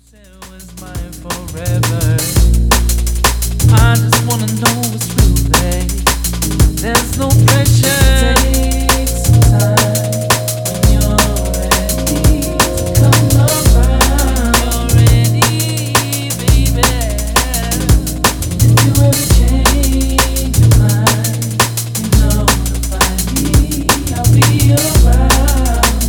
It was mine forever. I just wanna know what's real, babe. There's no pressure. Take some time when you're ready to come around. You're ready, baby. If you ever change your mind, you know to find me. I'll be around.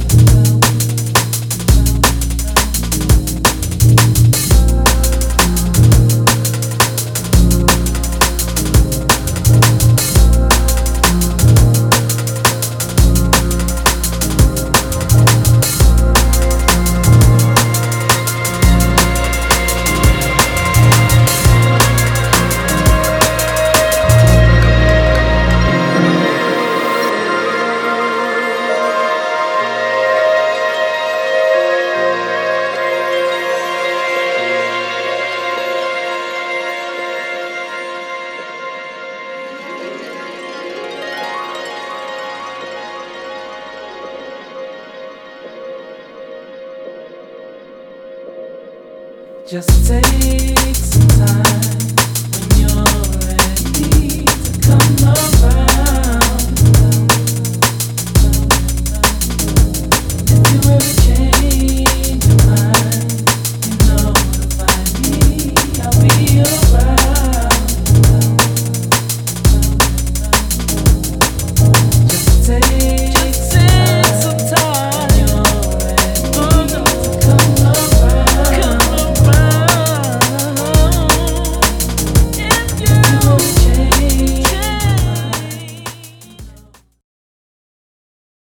Just take some time when you're ready to come up.